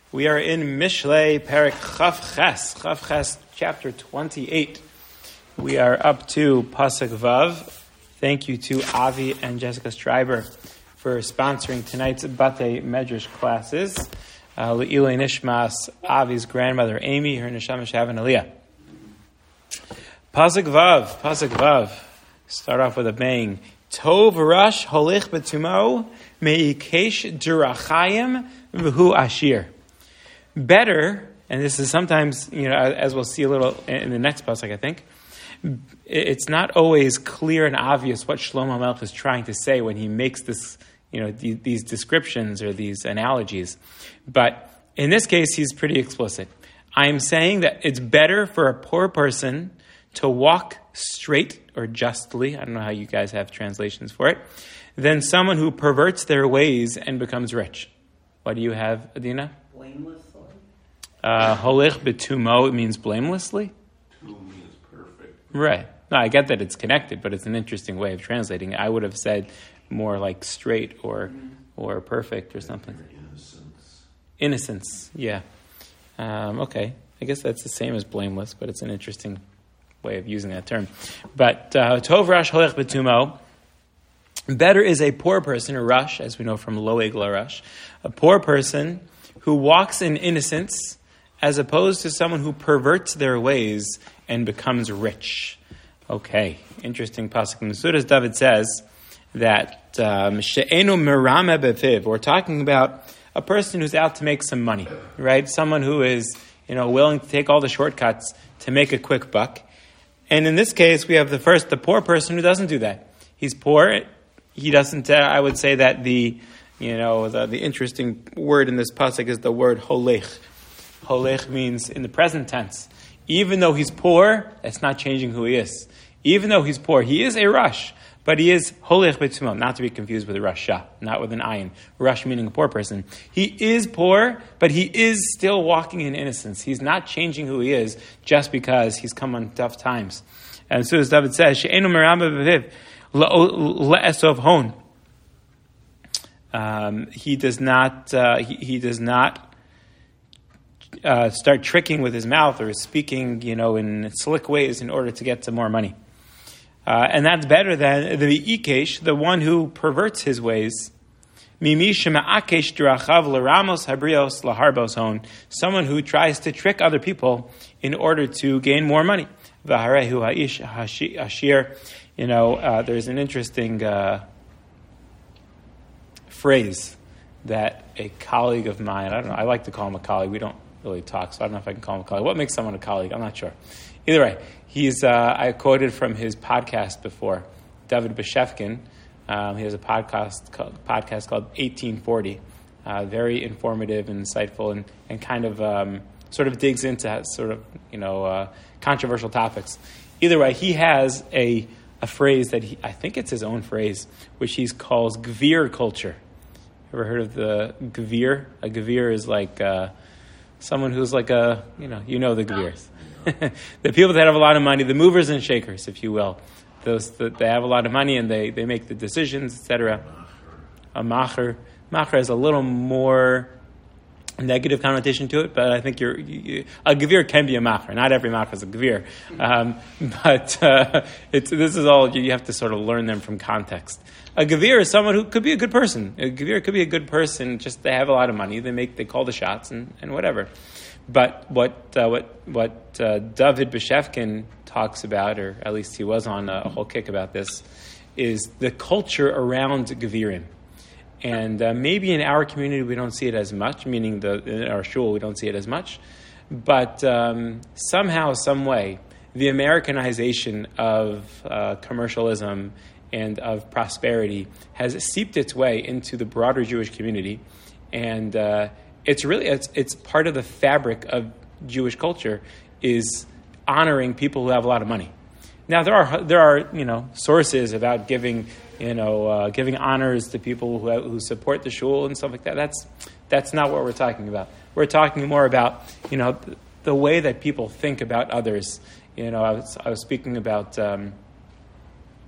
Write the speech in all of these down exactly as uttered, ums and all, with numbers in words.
We are in Mishlei Perek Chaf Ches, Chaf Ches, chapter twenty-eight. We are up to Pasuk Vav. Thank you to Avi and Jessica Streiber for sponsoring tonight's Batei Medrash classes. Uh, Le'ilei Nishmas, Avi's grandmother Amy, her neshama shav and Aliyah. Pasuk Vav, Pasuk Vav. Start off with a bang. Tov Rash Holich Betumo Meikesh Durachayim V'hu Ashir. Better, and this is sometimes, you know, as we'll see a little in the next pasuk, I think, it's not always clear and obvious what Shlomo Melech is trying to say when he makes this, you know, th- these descriptions or these analogies. But in this case, he's pretty explicit. I am saying that it's better for a poor person to walk straight or justly, I don't know how you guys have translations for it, than someone who perverts their ways and becomes rich. What do you have, Adina? Blamelessly. Uh, Holich betumo, it means blamelessly? Tu means perfect. Right. No, I get that it's connected, but it's an interesting way of translating it. I would have said more like straight or mm-hmm. or perfect or something. Innocence. Innocence, yeah. Um, okay. I guess that's the same as blameless, but it's an interesting way of using that term. But uh, Tov Rash Holich betumo. Better is a poor person, a rush, as we know from Loeg LaRush, a poor person who walks in innocence as opposed to someone who perverts their ways and becomes rich. Okay, interesting pasuk. Mesudas David says that she'enu merame befiv. We're talking about a person who's out to make some money, right? Someone who is, you know, willing to take all the shortcuts to make a quick buck. And in this case, we have the first, the poor person who doesn't do that. He's poor. He doesn't. Uh, I would say that the, you know, the, the interesting word in this pasuk is the word holech. Holech means in the present tense. Even though he's poor, it's not changing who he is. Even though he's poor, he is a rush, but he is holech betumo, not to be confused with a rasha, not with an ayin. Rush meaning a poor person. He is poor, but he is still walking in innocence. He's not changing who he is just because he's come on tough times. And so as David says, she'enu merame beviv le'esov hon. Um, he does not. Uh, he, he does not. Uh, start tricking with his mouth or speaking, you know, in slick ways in order to get some more money. Uh, and that's better than the ikesh, the one who perverts his ways. Mimi shema'akesh dirachav l'ramos habrios laharbos hon. Someone who tries to trick other people in order to gain more money. V'harehu ha'ish hashir. You know, uh, there's an interesting uh, phrase that a colleague of mine, I don't know, I like to call him a colleague. We don't really talk, so I don't know if I can call him a colleague. What makes someone a colleague? I'm not sure. Either way, he's. Uh, I quoted from his podcast before, David Beshefkin. Um, he has a podcast called, podcast called eighteen forty. Uh, very informative and insightful, and, and kind of um, sort of digs into sort of, you know, uh, controversial topics. Either way, he has a a phrase that he, I think it's his own phrase, which he calls Gvir culture. Ever heard of the Gvir? A Gvir is like uh, someone who's like a, you know, you know the Gvirs. The people that have a lot of money, the movers and shakers, if you will. Those that they have a lot of money and they, they make the decisions, et cetera. A macher. Macher has a little more negative connotation to it, but I think you're, you, a gevir can be a macher. Not every macher is a gevir. Um, but uh, it's, this is all, you have to sort of learn them from context. A gevir is someone who could be a good person. A gevir could be a good person, just they have a lot of money, they make, they call the shots and, and whatever. But what uh, what what uh, David Beshefkin talks about, or at least he was on a, a whole kick about this, is the culture around gevirim. And uh, maybe in our community we don't see it as much, meaning the, in our shul we don't see it as much. But um, somehow, some way, the Americanization of uh, commercialism and of prosperity has seeped its way into the broader Jewish community. And uh, it's really, it's, it's part of the fabric of Jewish culture is honoring people who have a lot of money. Now, there are, there are you know, sources about giving... You know, uh, giving honors to people who who support the shul and stuff like that. That's that's not what we're talking about. We're talking more about, you know, the, the way that people think about others. You know, I was I was speaking about um,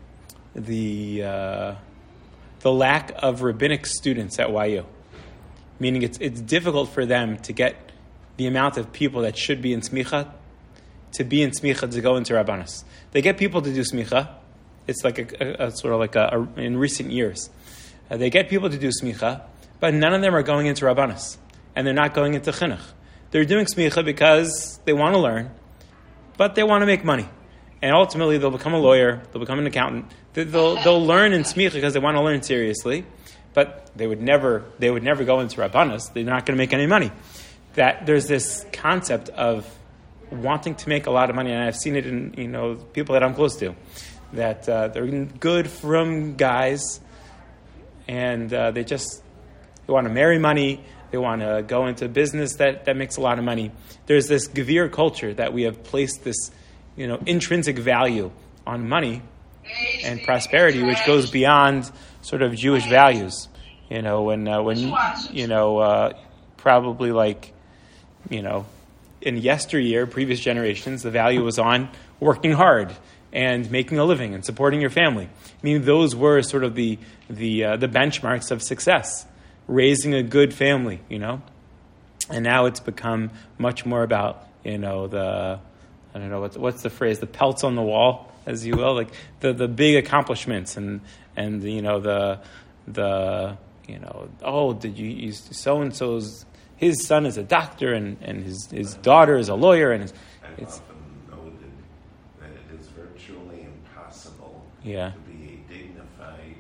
the uh, the lack of rabbinic students at Y U. meaning it's it's difficult for them to get the amount of people that should be in smicha to be in smicha to go into Rabbanos. They get people to do smicha. It's like a, a, a sort of like a, a in recent years. Uh, they get people to do smicha, but none of them are going into Rabbanos, and they're not going into chinuch. They're doing smicha because they want to learn, but they want to make money. And ultimately, they'll become a lawyer, they'll become an accountant. They'll, they'll learn in smicha because they want to learn seriously, but they would never they would never go into Rabbanos. They're not going to make any money. That there's this concept of wanting to make a lot of money, and I've seen it in you know people that I'm close to, that uh, they're good from guys, and uh, they just they want to marry money. They want to go into business that, that makes a lot of money. There's this Gevir culture that we have placed this, you know, intrinsic value on money and prosperity, which goes beyond sort of Jewish values. You know, when uh, when you know uh, probably like you know in yesteryear, previous generations, the value was on working hard and making a living and supporting your family. I mean, those were sort of the the uh, the benchmarks of success. Raising a good family, you know, and now it's become much more about, you know, the, I don't know, what's, what's the phrase, the pelts on the wall, as you will, like the, the big accomplishments and, and, you know, the, the, you know, oh, did you, you so-and-so's, his son is a doctor and, and his, his daughter is a lawyer and his, I've it's, often noted that it is virtually impossible yeah. to be a dignified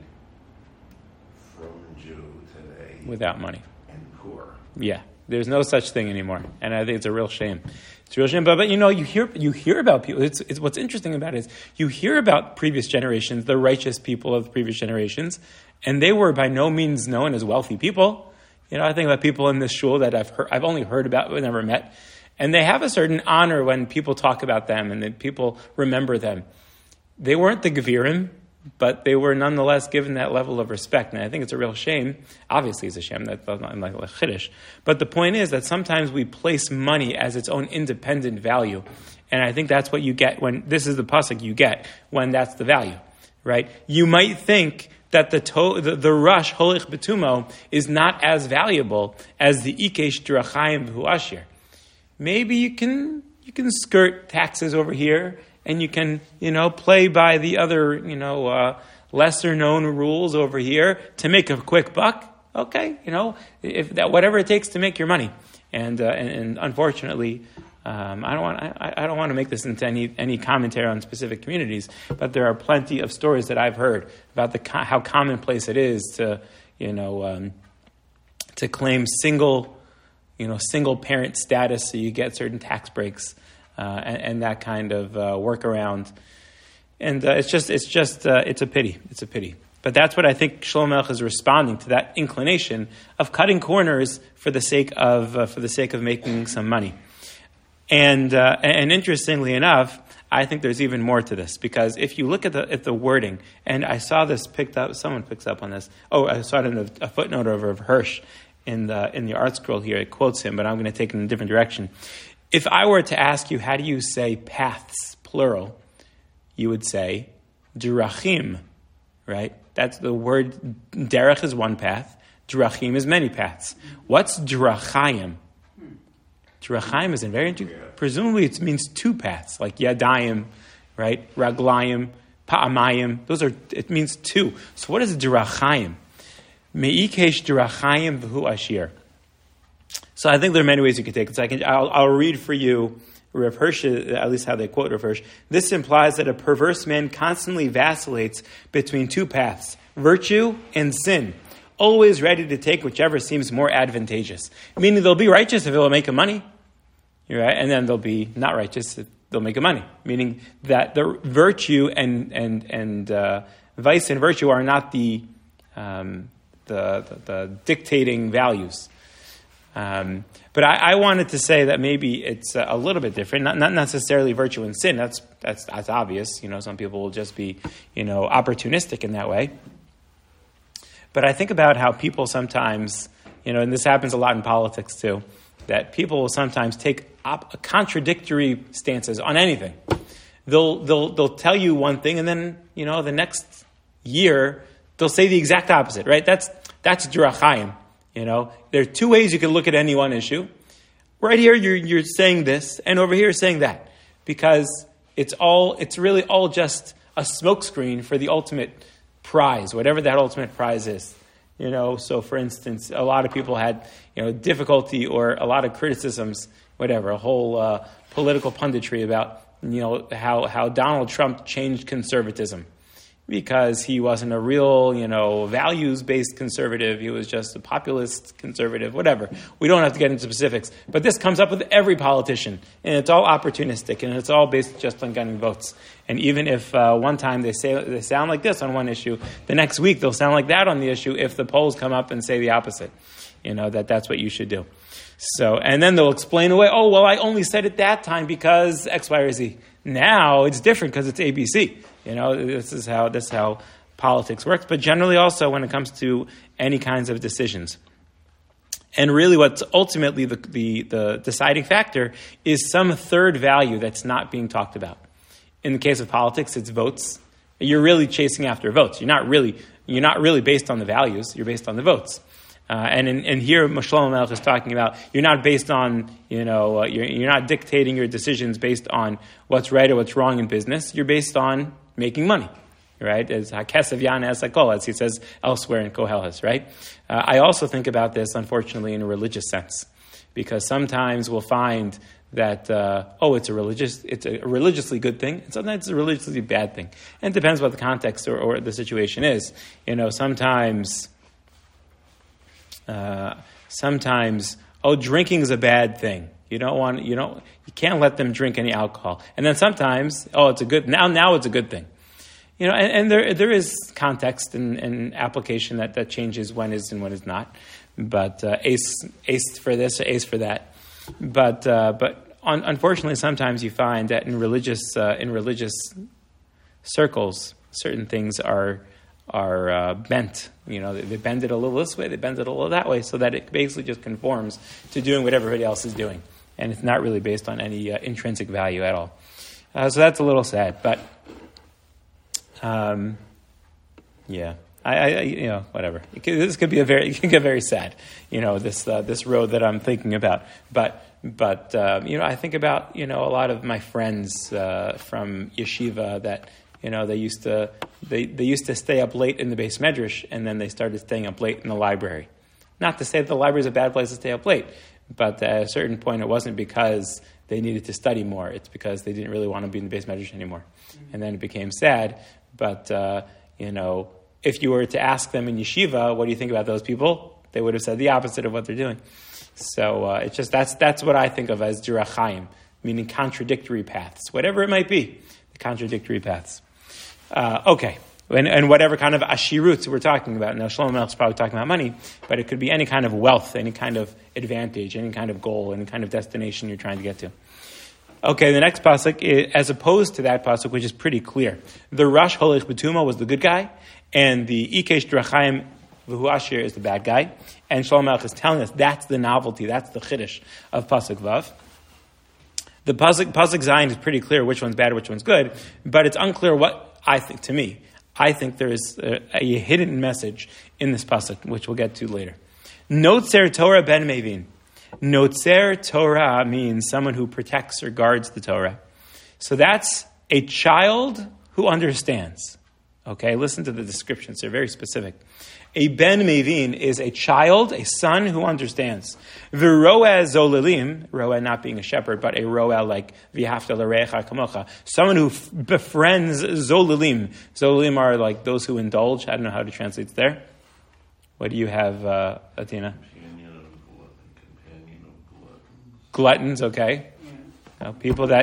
from Jew today without money and poor. Yeah, there's no such thing anymore, and I think it's a real shame. It's a real shame, but, but you know, you hear you hear about people. It's, it's what's interesting about it is you hear about previous generations, the righteous people of previous generations, and they were by no means known as wealthy people. You know, I think about people in this shul that I've heard, I've only heard about, but never met, and they have a certain honor when people talk about them and then people remember them. They weren't the Gevirim, but they were nonetheless given that level of respect. And I think it's a real shame. Obviously, it's a shame. That's not like a chiddush. But the point is that sometimes we place money as its own independent value. And I think that's what you get when, this is the pasuk you get, when that's the value, right? You might think that the to, the, the rush, holich betumo, is not as valuable as the ikesh drachayim v'hu ashir. Maybe you can you can skirt taxes over here, and you can, you know, play by the other, you know, uh, lesser-known rules over here to make a quick buck. Okay, you know, if that whatever it takes to make your money. And uh, and, and unfortunately, um, I don't want I, I don't want to make this into any any commentary on specific communities, but there are plenty of stories that I've heard about the how commonplace it is to, you know, um, to claim single, you know, single parent status so you get certain tax breaks. Uh, and, and that kind of uh, workaround, and uh, it's just, it's just, uh, it's a pity. It's a pity. But that's what I think Shlomo Melech is responding to, that inclination of cutting corners for the sake of, uh, for the sake of making some money. And uh, and interestingly enough, I think there's even more to this, because if you look at the at the wording, and I saw this picked up, someone picks up on this. Oh, I saw it in a, a footnote over of Hirsch in the in the art scroll here. It quotes him, but I'm going to take it in a different direction. If I were to ask you, how do you say paths, plural, you would say drachim, right? That's the word, derech is one path, drachim is many paths. What's drachayim? Drachayim is in very, presumably it means two paths, like yadayim, right? Raglayim, pa'amayim, those are, it means two. So what is drachayim? Me'ikesh drachayim v'hu ashir. So I think there are many ways you could take it. So I can, I'll, I'll read for you Rav Hirsch, at least how they quote Rav Hirsch. This implies that a perverse man constantly vacillates between two paths, virtue and sin, always ready to take whichever seems more advantageous. Meaning they'll be righteous if it'll make him money, right? And then they'll be not righteous if they'll make him money. Meaning that the virtue and and and uh, vice and virtue are not the um, the, the the dictating values. Um, but I, I wanted to say that maybe it's a little bit different, not, not necessarily virtue and sin. That's, that's, that's obvious. You know, some people will just be, you know, opportunistic in that way. But I think about how people sometimes, you know, and this happens a lot in politics too, that people will sometimes take op- contradictory stances on anything. They'll, they'll, they'll tell you one thing and then, you know, the next year they'll say the exact opposite, right? That's, that's drachayim. You know, there are two ways you can look at any one issue. Right here, you're you're saying this, and over here, you're saying that, because it's all it's really all just a smokescreen for the ultimate prize, whatever that ultimate prize is. You know, so for instance, a lot of people had, you know, difficulty or a lot of criticisms, whatever, a whole uh, political punditry about, you know, how, how Donald Trump changed conservatism because he wasn't a real, you know, values-based conservative. He was just a populist conservative, whatever. We don't have to get into specifics. But this comes up with every politician, and it's all opportunistic, and it's all based just on getting votes. And even if uh, one time they say they sound like this on one issue, the next week they'll sound like that on the issue if the polls come up and say the opposite, you know, that that's what you should do. So, and then they'll explain away, oh, well, I only said it that time because X, Y, or Z. Now it's different because it's A B C. You know, this is how this is how politics works. But generally also when it comes to any kinds of decisions. And really what's ultimately the, the, the deciding factor is some third value that's not being talked about. In the case of politics, it's votes. You're really chasing after votes. You're not really, you're not really based on the values. You're based on the votes. Uh, and in, and here, Shlomo Melech is talking about you're not based on, you know, uh, you're, you're not dictating your decisions based on what's right or what's wrong in business. You're based on making money, right? As Hakesav Yan as Sakol, as he says elsewhere in Koheles, right? Uh, I also think about this, unfortunately, in a religious sense, because sometimes we'll find that uh, oh, it's a religious, it's a religiously good thing, and sometimes it's a religiously bad thing, and it depends what the context or, or the situation is. You know, sometimes. Uh, sometimes, oh, drinking is a bad thing. You don't want, you don't, you can't let them drink any alcohol. And then sometimes, oh, it's a good, now, now it's a good thing. You know, and, and there, there is context and, and application that, that changes when is and when is not. But uh, ace, ace for this or ace for that. But, uh, but un- unfortunately, sometimes you find that in religious, uh, in religious circles, certain things are. are uh, bent. You know, they, they bend it a little this way, they bend it a little that way, so that it basically just conforms to doing what everybody else is doing. And it's not really based on any uh, intrinsic value at all. Uh, so that's a little sad, but um, yeah, I, I, you know, whatever. It could, this could be a very, it could get very sad, you know, this uh, this road that I'm thinking about. But, but um, you know, I think about, you know, a lot of my friends uh, from yeshiva that, you know, they used to they, they used to stay up late in the Beis Medrash, and then they started staying up late in the library. Not to say that the library is a bad place to stay up late, but at a certain point it wasn't because they needed to study more. It's because they didn't really want to be in the Beis Medrash anymore. Mm-hmm. And then it became sad. But, uh, you know, if you were to ask them in yeshiva, what do you think about those people? They would have said the opposite of what they're doing. So uh, it's just that's that's what I think of as dirachayim, meaning contradictory paths, whatever it might be, the contradictory paths. Uh, okay, and, and whatever kind of ashirut we're talking about. Now, Shlomo Melech is probably talking about money, but it could be any kind of wealth, any kind of advantage, any kind of goal, any kind of destination you're trying to get to. Okay, the next pasuk, is, as opposed to that pasuk, which is pretty clear, the Rosh Holech B'Tuma was the good guy, and the Ikesh Drachayim V'hu Ashir is the bad guy. And Shlomo Melech is telling us that's the novelty, that's the chiddush of pasuk Vav. The pasuk, pasuk Zayin is pretty clear which one's bad, which one's good, but it's unclear what. I think, to me, I think there is a, a hidden message in this pasuk, which we'll get to later. Notzer Torah ben Mevin. Notzer Torah means someone who protects or guards the Torah. So that's a child who understands. Okay, listen to the descriptions. They're very specific. A ben Mevin is a child, a son who understands. V'roeh zolilim, roeh not being a shepherd, but a roeh like v'hafta l'recha kamocha, someone who f- befriends zolilim. Zolilim are like those who indulge. I don't know how to translate it there. What do you have, uh, Athena? Companion of glutton, companion of gluttons. Gluttons, okay. Yeah. Now, people that...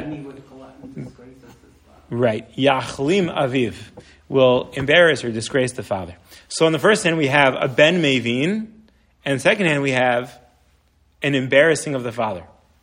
Right. Yachlim aviv will embarrass or disgrace the father. So on the first hand, we have a ben mevin, and the second hand, we have an embarrassing of the father.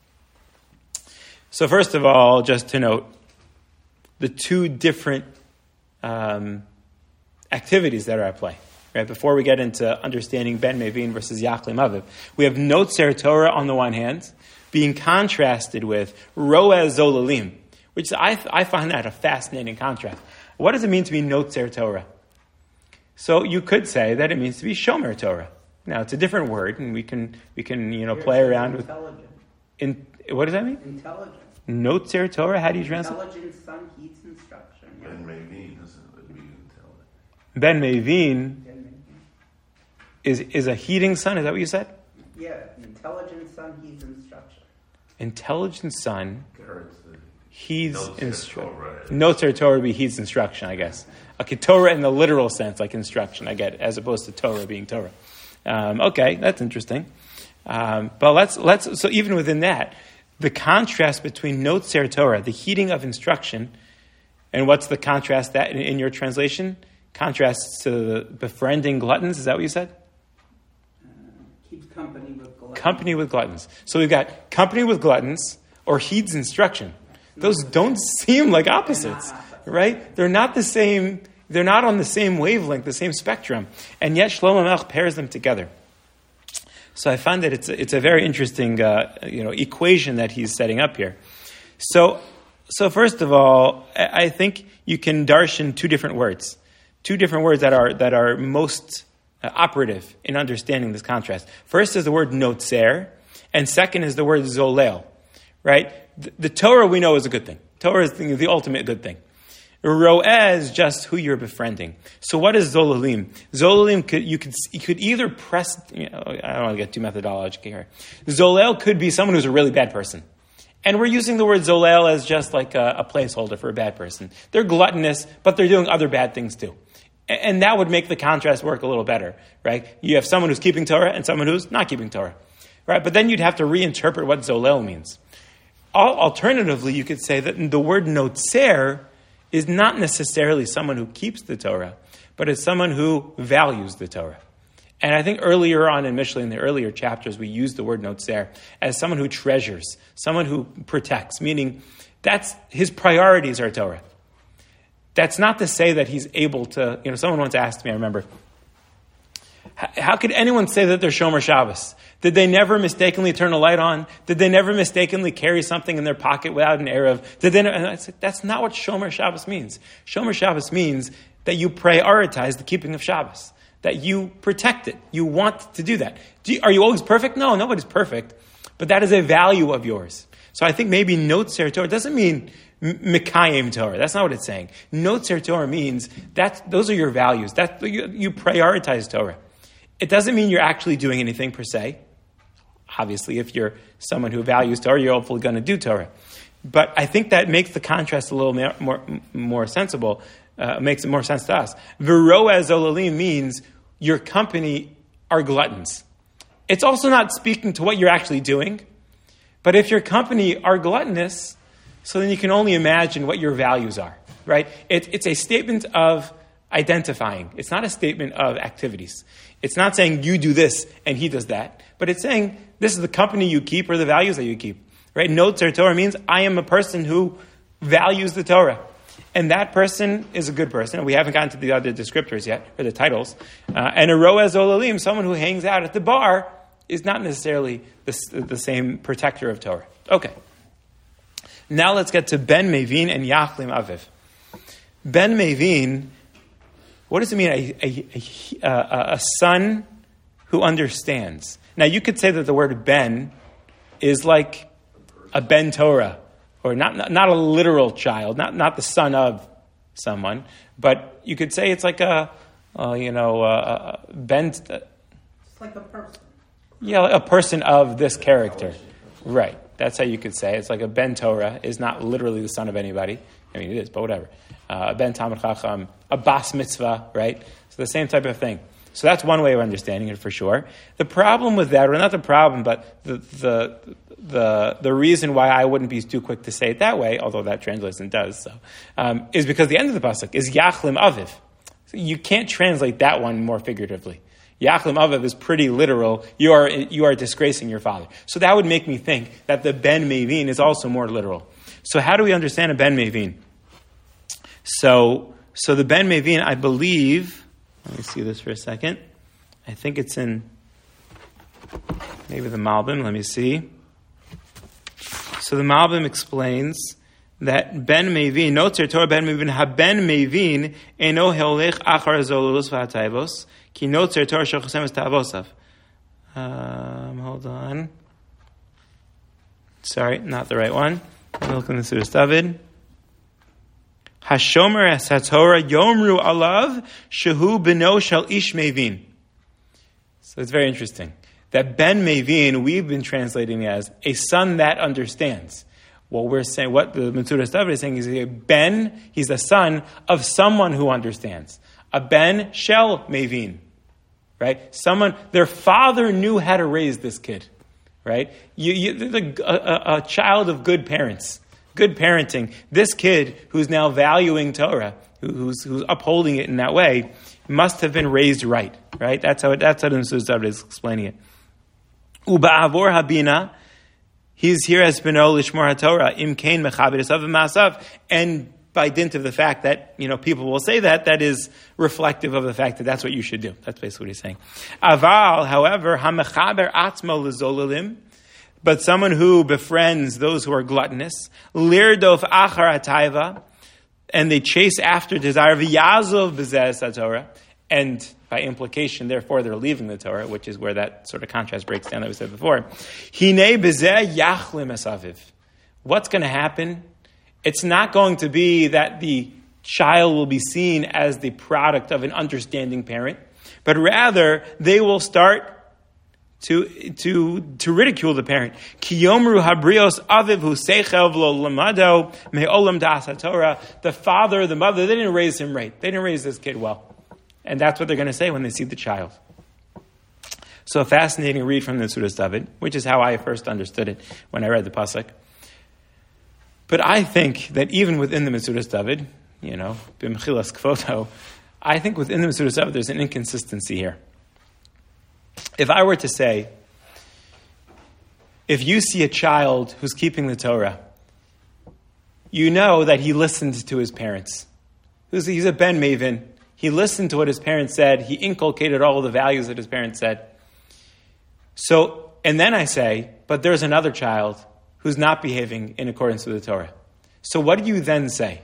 So first of all, just to note, the two different um, activities that are at play. Right? Before we get into understanding ben mevin versus yachlim aviv, we have notzer Torah on the one hand, being contrasted with roeh zolalim, which I, I find that a fascinating contrast. What does it mean to be notzer Torah? So you could say that it means to be shomer Torah. Now it's a different word, and we can we can you know Here play it says around with. intelligent. In, what does that mean? Intelligent. Notzer Torah. How do you translate? Intelligent son heeds instruction. Yeah. Ben Mevin doesn't mean intelligent. Ben Mevin Then maybe- is is a heeding son. Is that what you said? Yeah, intelligent son heeds instruction. Intelligent son Carrots the heeds Notzer instruction. Torah. Notzer Torah would be heeds instruction, I guess. Okay, Torah in the literal sense, like instruction, I get, as opposed to Torah being Torah. Um, okay, that's interesting. Um, but let's let's so even within that, the contrast between Notzer Torah, the heeding of instruction, and what's the contrast that in, in your translation? Contrasts to the befriending gluttons. Is that what you said? Uh, keeps company with gluttons. Company with gluttons. So we've got company with gluttons or heeds instruction. Those don't seem like opposites, right? They're not the same. They're not on the same wavelength, the same spectrum, and yet Shlomo Melech pairs them together. So I find that it's a, it's a very interesting uh, you know equation that he's setting up here. So so first of all, I I think you can darshan two different words, two different words that are that are most uh, operative in understanding this contrast. First is the word notzer, and second is the word zolel. Right? The, the Torah we know is a good thing. Torah is the, the ultimate good thing. Ro'eh is just who you're befriending. So what is zolalim? Zolalim could you could you could either press. You know, I don't want to get too methodological here. Zolel could be someone who's a really bad person, and we're using the word zolel as just like a, a placeholder for a bad person. They're gluttonous, but they're doing other bad things too, and, and that would make the contrast work a little better, right? You have someone who's keeping Torah and someone who's not keeping Torah, right? But then you'd have to reinterpret what zolel means. Alternatively, you could say that the word notzer is not necessarily someone who keeps the Torah, but it's someone who values the Torah. And I think earlier on in Mishlei, in the earlier chapters, we used the word notzer as someone who treasures, someone who protects, meaning that's his priorities are Torah. That's not to say that he's able to, you know, someone once asked me, I remember, how could anyone say that they're Shomer Shabbos? Did they never mistakenly turn a light on? Did they never mistakenly carry something in their pocket without an erev? Did they? And I said, that's not what Shomer Shabbos means. Shomer Shabbos means that you prioritize the keeping of Shabbos, that you protect it. You want to do that. Do you, are you always perfect? No, nobody's perfect. But that is a value of yours. So I think maybe Notzer Torah doesn't mean Mekayim Torah. That's not what it's saying. Notzer Torah means that those are your values. That you, you prioritize Torah. It doesn't mean you're actually doing anything per se. Obviously, if you're someone who values Torah, you're hopefully going to do Torah. But I think that makes the contrast a little more more, more sensible, uh, makes it more sense to us. V'ro'eh zolalim means your company are gluttons. It's also not speaking to what you're actually doing. But if your company are gluttonous, so then you can only imagine what your values are, right? It, it's a statement of identifying. It's not a statement of activities. It's not saying you do this and he does that, but it's saying this is the company you keep or the values that you keep, right? Notzer Torah means I am a person who values the Torah. And that person is a good person. We haven't gotten to the other descriptors yet, or the titles. Uh, and a ro'eh zolalim, someone who hangs out at the bar, is not necessarily the, the same protector of Torah. Okay. Now let's get to Ben Mevin and Yachlim Aviv. Ben Mevin, what does it mean? A, a, a, a son who understands. Now you could say that the word Ben is like a Ben Torah, or not, not, not a literal child, not, not the son of someone, but you could say it's like a, uh, you know, a, a Ben. It's like a person. Yeah, like a person of this character. Right. That's how you could say. It's like a Ben Torah is not literally the son of anybody. I mean, it is, but whatever. Uh, a Ben Talmid Chacham, a Bas Mitzvah, right? So the same type of thing. So that's one way of understanding it for sure. The problem with that, or not the problem, but the the the the reason why I wouldn't be too quick to say it that way, although that translation does so, um, is because the end of the pasuk is Yachlim Aviv. So you can't translate that one more figuratively. Yachlim Aviv is pretty literal. You are you are disgracing your father. So that would make me think that the Ben Mevin is also more literal. So how do we understand a Ben Mevin? So so the Ben Mevin, I believe. Let me see this for a second. I think it's in maybe the Malbim. Let me see. So the Malbim explains that Ben Mevin, Notzer Torah Ben Mevin, ha Ben Mevin eno helech achar zolulus v'hatayvos ki Notzer Torah shechosem es ta'avosav. Um, hold on. Sorry, not the right one. I'm looking at the Mesudas David. Hashomer es haTorah yomru alav shehu beno shel ish mevin. So it's very interesting. That ben mevin, we've been translating as a son that understands. What we're saying, what the Mesudas David is saying is a ben, he's a son of someone who understands. A ben shel mevin. Right? Someone, their father knew how to raise this kid. Right? You, you, the, a, a child of good parents. Good parenting. This kid who's now valuing Torah, who, who's, who's upholding it in that way, must have been raised right. Right? That's how it, that's how the Mesudas David is explaining it. Uba'avor habina, he's here as beno lishmor haTorah im kain mechabed esav v'ma'asav, and by dint of the fact that, you know, people will say that, that is reflective of the fact that that's what you should do. That's basically what he's saying. Aval, however, hamechaber atzmo lezolalim, but someone who befriends those who are gluttonous, lirdof achar hataiva, and they chase after desire, v'yazov b'zeh haTorah, and by implication, therefore, they're leaving the Torah, which is where that sort of contrast breaks down that we said before. Hinei b'zeh yachlim esaviv. What's going to happen? It's not going to be that the child will be seen as the product of an understanding parent, but rather they will start to to to ridicule the parent. Kiyomru habrios aviv hu seichel v'lo lamado me'olam das haTorah. The father, the mother, they didn't raise him right. They didn't raise this kid well, and that's what they're going to say when they see the child. So a fascinating read from the Mesudas David, which is how I first understood it when I read the pasuk. But I think that even within the Mesudas David, you know, b'mechilas kvoto, I think within the Mesudas David there's an inconsistency here. If I were to say, if you see a child who's keeping the Torah, you know that he listened to his parents. He's a ben maven. He listened to what his parents said. He inculcated all of the values that his parents said. So, and then I say, but there's another child who's not behaving in accordance with the Torah. So what do you then say?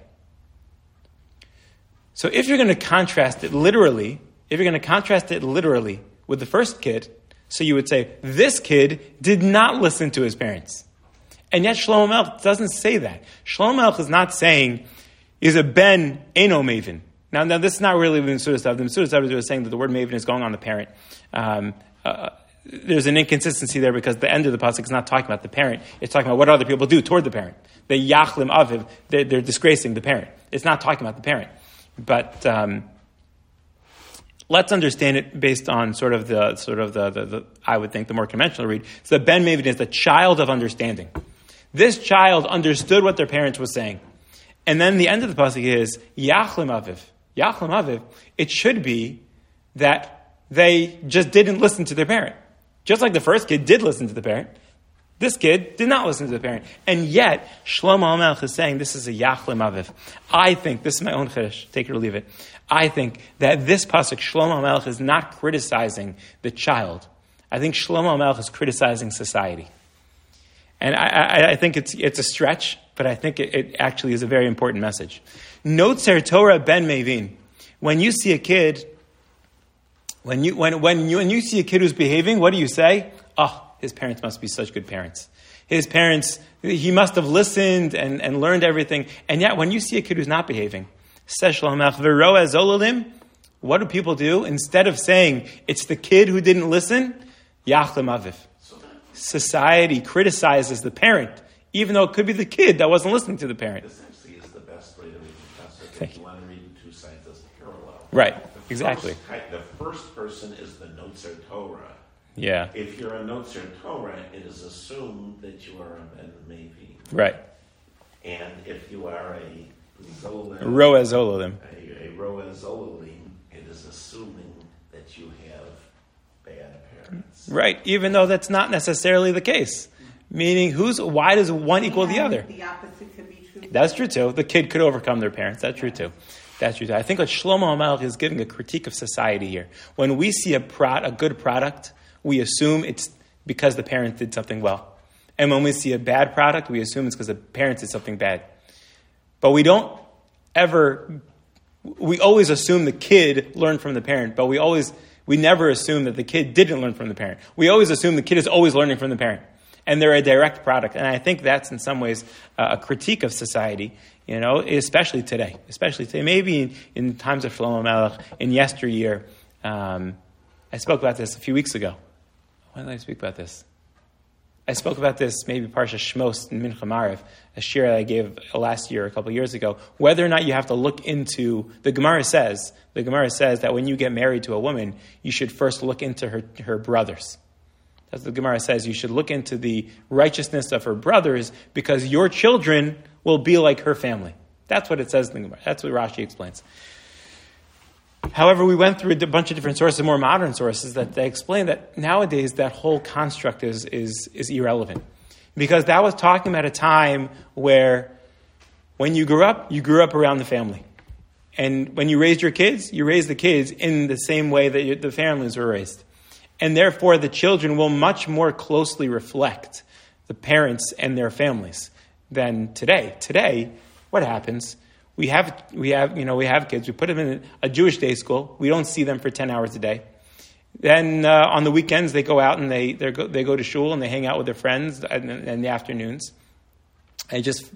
So if you're going to contrast it literally, if you're going to contrast it literally with the first kid, so you would say, this kid did not listen to his parents. And yet Shlomo Melech doesn't say that. Shlomo Melech is not saying, is a ben eno maven. Now, now this is not really the Mesudas David. The Mesudas David is saying that the word maven is going on the parent. Um, uh, There's an inconsistency there because the end of the pasuk is not talking about the parent. It's talking about what other people do toward the parent. The yachlim aviv, they're, they're disgracing the parent. It's not talking about the parent. But um, let's understand it based on sort of the sort of the, the, the I would think the more conventional read. So the ben maven is the child of understanding. This child understood what their parents were saying, and then the end of the pasuk is yachlim aviv. Yachlim aviv. It should be that they just didn't listen to their parent. Just like the first kid did listen to the parent, this kid did not listen to the parent. And yet, Shlomo Melech is saying this is a Yachlim Aviv. I think, this is my own chiddush, take it or leave it. I think that this pasuk, Shlomo Melech is not criticizing the child. I think Shlomo Melech is criticizing society. And I, I, I think it's it's a stretch, but I think it, it actually is a very important message. Notzer Torah ben Mevin. When you see a kid... When you when when you when you see a kid who's behaving, what do you say? Oh, his parents must be such good parents. His parents, he must have listened and, and learned everything. And yet, when you see a kid who's not behaving, what do people do? Instead of saying it's the kid who didn't listen, Yachlim Aviv. Society criticizes the parent, even though it could be the kid that wasn't listening to the parent. This actually is the best way to read the pasuk if you want to read two sides as parallel. Right. The Exactly. First, the first person is the Notzer Torah. Yeah. If you're a Notzer Torah, it is assumed that you are a Ben Mevi. Right. And if you are a Zolim, Roa Zololim. a, a Roa Zololim, it is assuming that you have bad parents. Right. Even though that's not necessarily the case. Meaning, who's why does one equal the other? The opposite can be true. That's true too. The kid could overcome their parents. That's true too. That's true too. I think what Shlomo Melech is giving a critique of society here. When we see a pro- a good product, we assume it's because the parents did something well. And when we see a bad product, we assume it's because the parents did something bad. But we don't ever, we always assume the kid learned from the parent, but we always, we never assume that the kid didn't learn from the parent. We always assume the kid is always learning from the parent. And they're a direct product. And I think that's in some ways uh, a critique of society, you know, especially today. Especially today. Maybe in, in times of Shlomo Melech, in yesteryear. Um, I spoke about this a few weeks ago. When did I speak about this? I spoke about this maybe Parsha Shmos in Mincha Maariv, a shir that I gave last year, a couple of years ago. Whether or not you have to look into, the Gemara says, the Gemara says that when you get married to a woman, you should first look into her, her brothers. As the Gemara says, you should look into the righteousness of her brothers because your children will be like her family. That's what it says in the Gemara. That's what Rashi explains. However, we went through a bunch of different sources, more modern sources, that they explain that nowadays that whole construct is, is, is irrelevant. Because that was talking about a time where when you grew up, you grew up around the family. And when you raised your kids, you raised the kids in the same way that the families were raised. And therefore, the children will much more closely reflect the parents and their families than today. Today, what happens? We have, we have, you know, we have kids. We put them in a Jewish day school. We don't see them for ten hours a day. Then uh, on the weekends, they go out and they they go, they go to shul and they hang out with their friends in, in the afternoons. I just,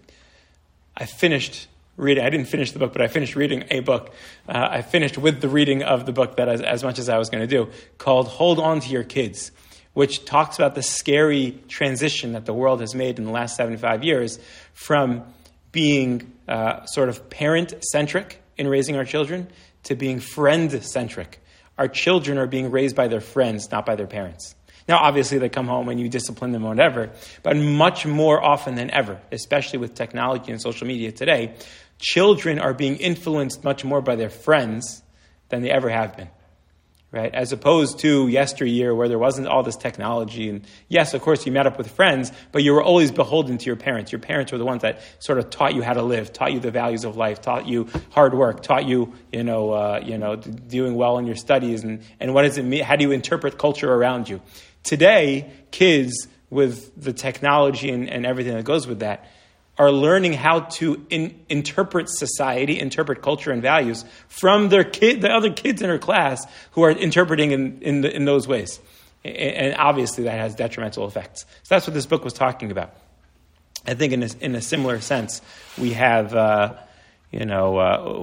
I finished reading. I didn't finish the book, but I finished reading a book. Uh, I finished with the reading of the book that as, as much as I was going to do, called Hold On to Your Kids, which talks about the scary transition that the world has made in the last seventy-five years from being uh, sort of parent-centric in raising our children to being friend-centric. Our children are being raised by their friends, not by their parents. Now, obviously, they come home and you discipline them or whatever, but much more often than ever, especially with technology and social media today, children are being influenced much more by their friends than they ever have been, right? As opposed to yesteryear where there wasn't all this technology. And yes, of course, you met up with friends, but you were always beholden to your parents. Your parents were the ones that sort of taught you how to live, taught you the values of life, taught you hard work, taught you, you know, uh, you know, doing well in your studies. And, and what does it mean? How do you interpret culture around you? Today, kids with the technology and, and everything that goes with that are learning how to in, interpret society, interpret culture and values from their kid, the other kids in her class who are interpreting in in, the, in those ways. And, and obviously that has detrimental effects. So that's what this book was talking about. I think in a, in a similar sense, we have, uh, you know,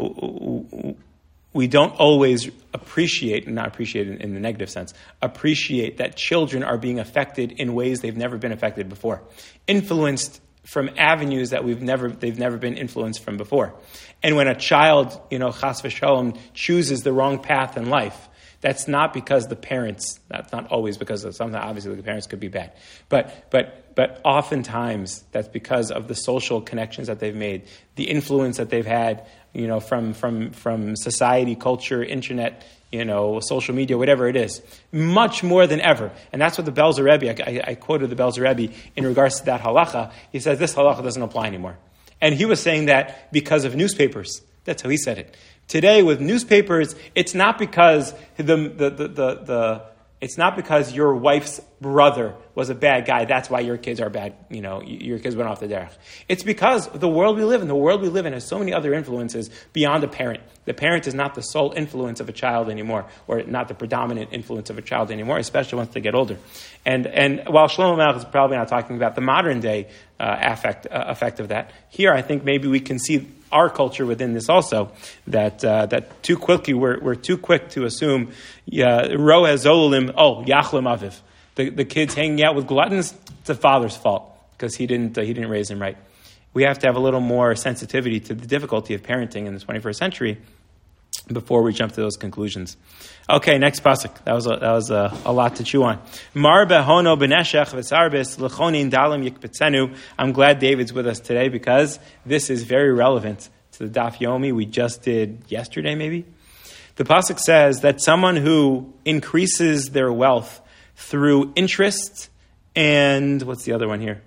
uh, we don't always appreciate, and not appreciate in, in the negative sense, appreciate that children are being affected in ways they've never been affected before. Influenced from avenues that we've never, they've never been influenced from before. And when a child, you know, chas v'shalom, chooses the wrong path in life, that's not because the parents, that's not always because of something, obviously the parents could be bad, but, but, but oftentimes that's because of the social connections that they've made, the influence that they've had, you know, from, from, from society, culture, internet, you know, social media, whatever it is, much more than ever. And that's what the Belzer Rebbe, I, I quoted the Belzer Rebbe in regards to that halacha. He says this halacha doesn't apply anymore. And he was saying that because of newspapers. That's how he said it. Today with newspapers, it's not because the the the, the, the it's not because your wife's brother was a bad guy. That's why your kids are bad. You know, your kids went off the derech. It's because the world we live in, the world we live in has so many other influences beyond the parent. The parent is not the sole influence of a child anymore, or not the predominant influence of a child anymore, especially once they get older. And and while Shlomo Melech is probably not talking about the modern day uh, affect uh, effect of that, here I think maybe we can see our culture within this also, that uh, that too quickly we're we're too quick to assume roeh zolulim, oh yachlim aviv, the the kids hanging out with gluttons, it's the father's fault because he didn't uh, he didn't raise them right. We have to have a little more sensitivity to the difficulty of parenting in the twenty-first century before we jump to those conclusions. Okay, next pasuk. That was a, that was a, a lot to chew on. Mar behono beneshech v'sarbis lechonin dalim yikpetzenu. I'm glad David's with us today because this is very relevant to the Daf Yomi we just did yesterday, maybe. The pasuk says that someone who increases their wealth through interest and what's the other one here?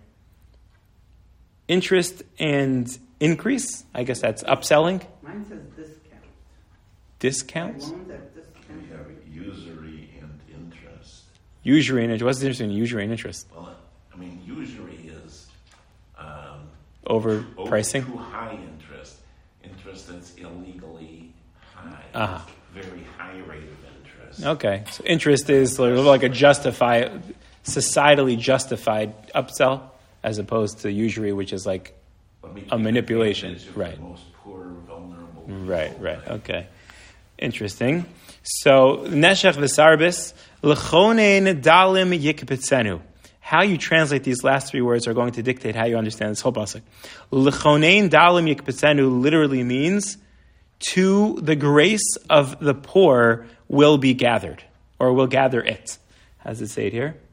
Interest and increase. I guess that's upselling. Mine says discount. Discounts? Loans at discount. We have usury and interest. Usury and interest. What's the difference between usury and interest? Well, I mean, usury is um, Overpricing? Over too high interest. Interest that's illegally high. Uh-huh. Very high rate of interest. interest. Okay, so interest is sort of like a justify, societally justified upsell, as opposed to usury, which is like a manipulation. Right. The most poor, vulnerable people. Right, right. Okay. Interesting. So, Neshech v'sarbis, l'chonein dalim yikpitzenu. How you translate these last three words are going to dictate how you understand this whole pasuk. L'chonein dalim yikpitzenu literally means, to the grace of the poor will be gathered, or will gather it. How does it say it here?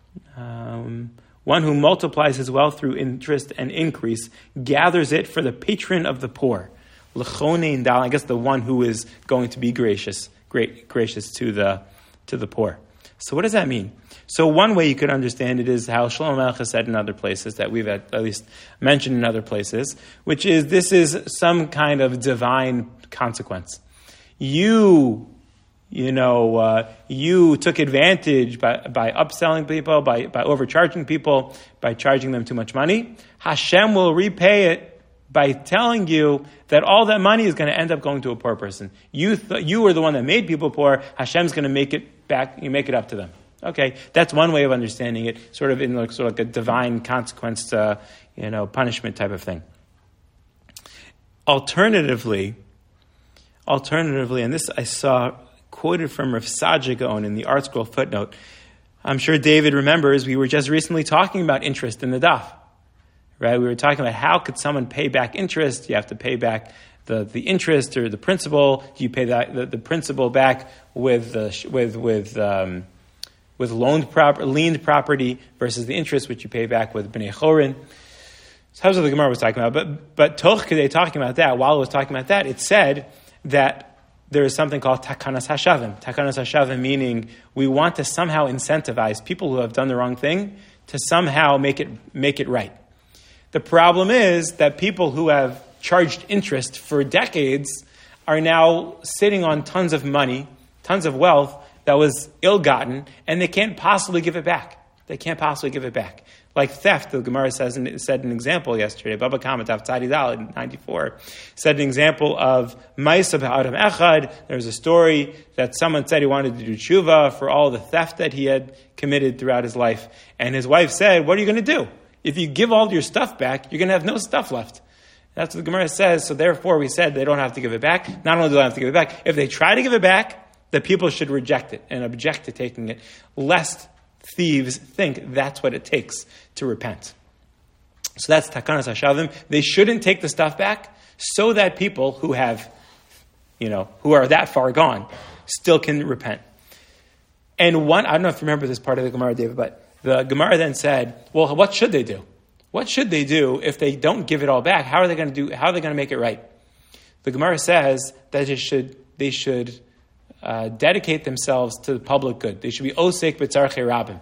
Um, one who multiplies his wealth through interest and increase gathers it for the patron of the poor. L'chonein dalim, I guess the one who is going to be gracious, great, gracious to the to the poor. So what does that mean? So one way you could understand it is how Shlomo Melech has said in other places, that we've at, at least mentioned in other places, which is this is some kind of divine consequence. You, you know, uh, you took advantage by, by upselling people, by, by overcharging people, by charging them too much money. Hashem will repay it by telling you that all that money is going to end up going to a poor person. You th- you were the one that made people poor. Hashem's going to make it back. You make it up to them. Okay, that's one way of understanding it, sort of in like sort of like a divine consequence, uh, you know, punishment type of thing. Alternatively, alternatively, and this I saw quoted from Rav Saadia Gaon in the Art Scroll footnote. I'm sure David remembers we were just recently talking about interest in the daf. Right, we were talking about how could someone pay back interest? You have to pay back the, the interest or the principal. You pay that the, the principal back with the, with with um, with loaned prop, liened property versus the interest which you pay back with bnei chorin. So that's what the Gemara was talking about. But but toch kedei talking about that, while it was talking about that, it said that there is something called takanas hashavim. Takanas hashavim meaning we want to somehow incentivize people who have done the wrong thing to somehow make it make it right. The problem is that people who have charged interest for decades are now sitting on tons of money, tons of wealth that was ill-gotten, and they can't possibly give it back. They can't possibly give it back. Like theft, the Gemara says, and said an example yesterday, Baba Kama Tav Tzadi Dal in ninety-four, said an example of Ma'isa B'Adam Echad. There's a story that someone said he wanted to do tshuva for all the theft that he had committed throughout his life. And his wife said, what are you going to do? If you give all your stuff back, you're going to have no stuff left. That's what the Gemara says. So therefore, we said they don't have to give it back. Not only do they have to give it back, if they try to give it back, the people should reject it and object to taking it, lest thieves think that's what it takes to repent. So that's takanas hashavim. They shouldn't take the stuff back so that people who have, you know, who are that far gone still can repent. And one, I don't know if you remember this part of the Gemara, David, but the Gemara then said, well, what should they do? What should they do if they don't give it all back? How are they going to do? How are they going to make it right? The Gemara says that they should they should uh, dedicate themselves to the public good. They should be osek b'tzarchei rabim.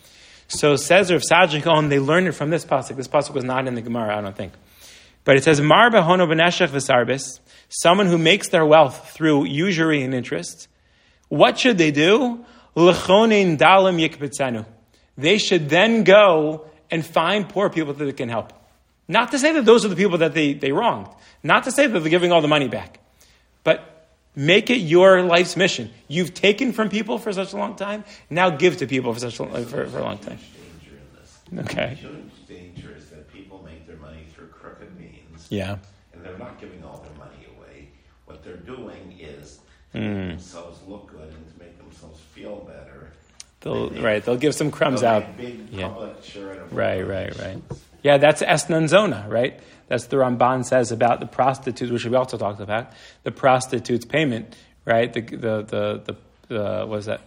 So says Rav Saadia Gaon, they learned it from this pasuk. This pasuk was not in the Gemara, I don't think, but it says mar behono v'neshech v'sarbis. Someone who makes their wealth through usury and interest. What should they do? L'chonein dalim yikpitzenu. They should then go and find poor people that they can help. Not to say that those are the people that they, they wronged. Not to say that they're giving all the money back. But make it your life's mission. You've taken from people for such a long time. Now give to people for such a, for, for a long time. Danger in this. Okay. The huge danger is that people make their money through crooked means. Yeah. And they're not giving all their money away. What they're doing is to Mm. make themselves look good and to make themselves feel better. They'll, They- right, they'll give some crumbs they'll out. make big Yeah. public charitable Right, right, right. donations. Yeah, that's Esnan Zona, right? That's the Ramban says about the prostitutes, which we also talked about, the prostitute's payment, right? The the the the, the what is that?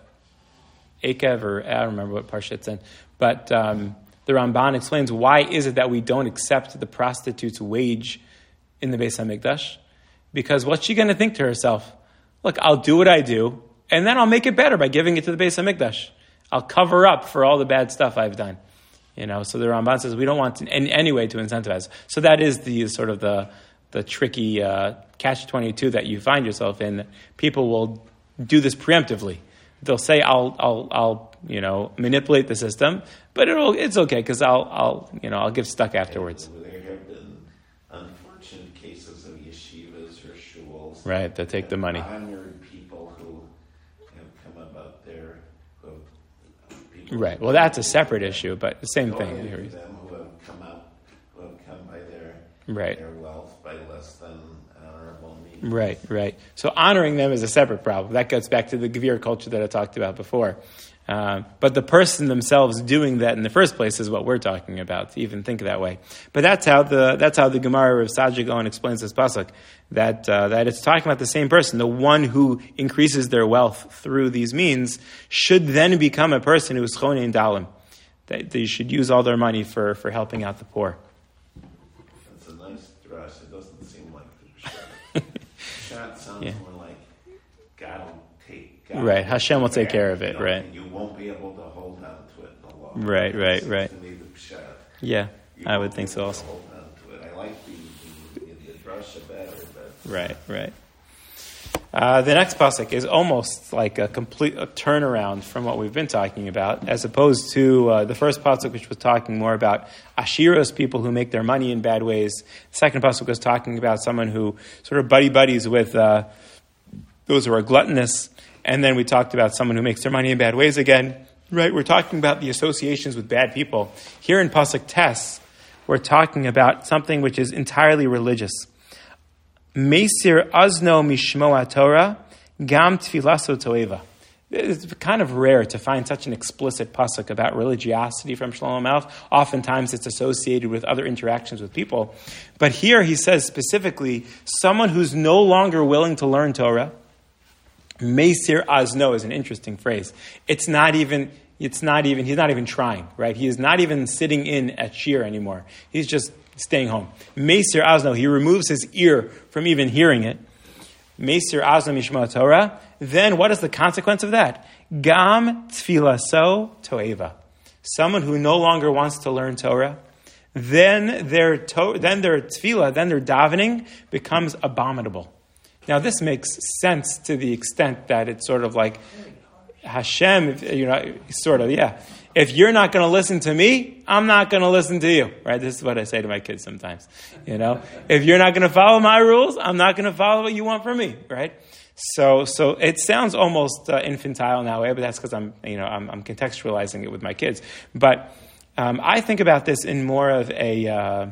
Akev, or I don't remember what parsha it's in, but um, the Ramban explains why is it that we don't accept the prostitute's wage in the Beis Hamikdash? Because what's she going to think to herself? Look, I'll do what I do, and then I'll make it better by giving it to the Beis Hamikdash. I'll cover up for all the bad stuff I've done. You know, so the Ramban says we don't want to, in any way to incentivize. So that is the sort of the the tricky uh, catch twenty-two that you find yourself in. People will do this preemptively. They'll say, "I'll, I'll, I'll, you know, manipulate the system," but it'll, it's okay because I'll, I'll, you know, I'll give stuck afterwards. There have been unfortunate cases of yeshivas or shuls. Right, that take the money. Honored people who have come Right. Well, that's a separate issue, but the same Go thing. ahead to them who have come out, who have come by their Right. their wealth by less than honorable means. Right, right. So honoring them is a separate problem. That goes back to the Gevir culture that I talked about before. Uh, but the person themselves doing that in the first place is what we're talking about, to even think that way. But that's how the that's how the Gemara of Saadia Gaon explains this pasuk, that uh, that it's talking about the same person. The one who increases their wealth through these means should then become a person who is chonein dalim. That they should use all their money for, for helping out the poor. It's a nice dress. It doesn't seem like the Pshat. Pshat sounds Yeah. more like God will take. God Right. will Hashem will take back, care of it, you know, right. and you won't be able to hold on to it in the long Right, run. right, It right. seems to me the Pshat. Yeah, You I won't would be think so able also. to hold on to it. I like the the, the, the dress better, but Right, right. Uh, the next pasuk is almost like a complete a turnaround from what we've been talking about, as opposed to uh, the first pasuk, which was talking more about ashiros, people who make their money in bad ways. The second pasuk was talking about someone who sort of buddy buddies with uh, those who are gluttonous, and then we talked about someone who makes their money in bad ways again. Right, we're talking about the associations with bad people. Here in pasuk Tes, we're talking about something which is entirely religious. Meisir azno mishmoa Torah, gam tfilaso toeva. It's kind of rare to find such an explicit pasuk about religiosity from Shlomo Melech. Oftentimes it's associated with other interactions with people. But here he says specifically, someone who's no longer willing to learn Torah, Meisir azno is an interesting phrase. It's not even... It's not even, he's not even trying, right? He is not even sitting in at shir anymore. He's just staying home. Meisir azno, he removes his ear from even hearing it. Meisir azno mishma Torah. Then what is the consequence of that? Gam tfilaso toeva. Someone who no longer wants to learn Torah, then their, to, then their tefillah, then their davening becomes abominable. Now this makes sense to the extent that it's sort of like, Hashem, if, you know, sort of, yeah. If you're not going to listen to me, I'm not going to listen to you, right? This is what I say to my kids sometimes, you know. If you're not going to follow my rules, I'm not going to follow what you want from me, right? So, so it sounds almost uh, infantile in that way, but that's because I'm, you know, I'm, I'm contextualizing it with my kids. But um, I think about this in more of a, uh,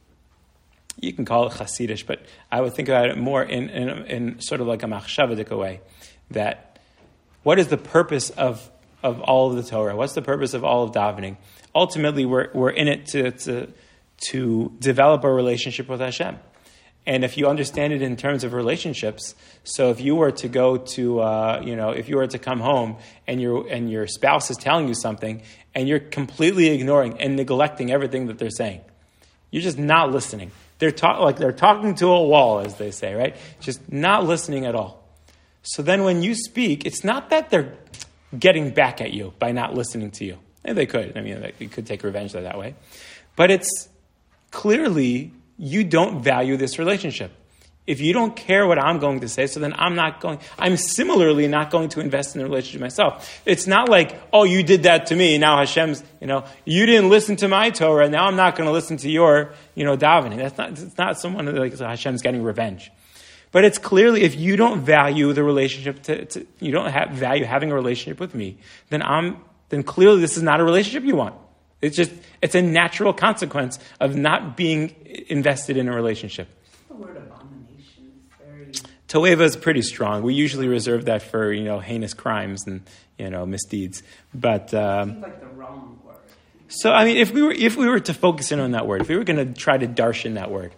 you can call it Hasidish, but I would think about it more in, in, in sort of like a machshavadika way, that what is the purpose of, of all of the Torah? What's the purpose of all of davening? Ultimately, we're we're in it to, to to develop a relationship with Hashem. And if you understand it in terms of relationships, so if you were to go to, uh, you know, if you were to come home and your and your spouse is telling you something and you're completely ignoring and neglecting everything that they're saying, you're just not listening. They're talk like they're talking to a wall, as they say, right? Just not listening at all. So then when you speak, it's not that they're getting back at you by not listening to you. And they could. I mean, they could take revenge that way. But it's clearly you don't value this relationship. If you don't care what I'm going to say, so then I'm not going, I'm similarly not going to invest in the relationship myself. It's not like, oh, you did that to me, now Hashem's, you know, you didn't listen to my Torah, now I'm not going to listen to your, you know, davening. That's not, it's not someone like so Hashem's getting revenge. But it's clearly, if you don't value the relationship, to, to you don't have value having a relationship with me, then I'm, then clearly this is not a relationship you want. It's just, it's a natural consequence of not being invested in a relationship. The word abomination is very... Toeva is pretty strong. We usually reserve that for, you know, heinous crimes and, you know, misdeeds. But, um, Seems like the wrong word. so, I mean, if we were, if we were to focus in on that word, if we were going to try to darshan that word,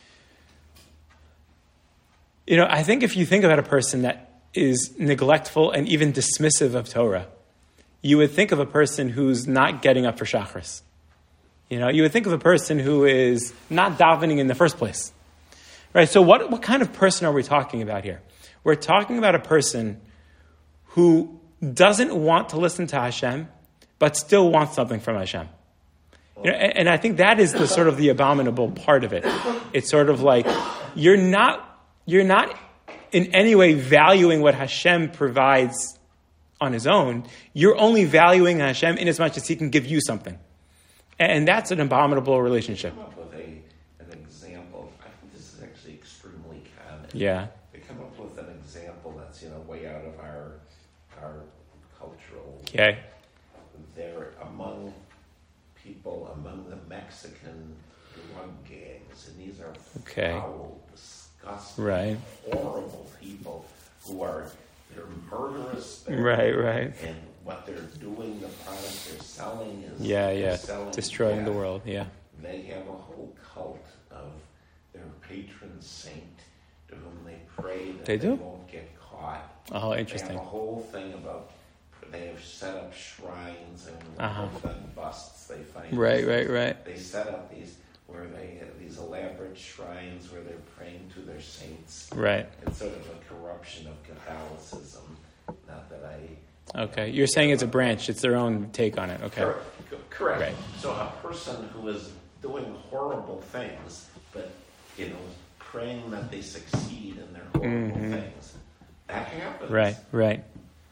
you know, I think if you think about a person that is neglectful and even dismissive of Torah, you would think of a person who's not getting up for Shachris. You know, you would think of a person who is not davening in the first place. Right? So what, what kind of person are we talking about here? We're talking about a person who doesn't want to listen to Hashem, but still wants something from Hashem. You know, and, and I think that is the sort of the abominable part of it. It's sort of like you're not You're not in any way valuing what Hashem provides on his own. You're only valuing Hashem in as much as he can give you something. And that's an abominable relationship. Come up with a, an example. I think this is actually extremely common. Yeah. They come up with an example that's, you know, way out of our our cultural. Okay. There people among the Mexican drug gangs, and these are Okay. foul, disgusting, Right. horrible people who are they're murderous. They're, Right, right. And what they're doing, the product they're selling is Yeah, they're yeah. selling Destroying the death. world, yeah. They have a whole cult of their patron saint to whom they pray that They they, do? won't get caught. Oh, They interesting. have a whole thing about they have set up shrines and Uh-huh. done busts. They find Right, these- right, right. They set up these where they have these elaborate shrines where they're praying to their saints. Right. It's sort of a corruption of Catholicism. Not that I. Okay. You're saying it's a branch. It's their own take on it. Okay. Correct. Correct. Right. So a person who is doing horrible things, but you know, praying that they succeed in their horrible Mhm. things, that happens. Right, right.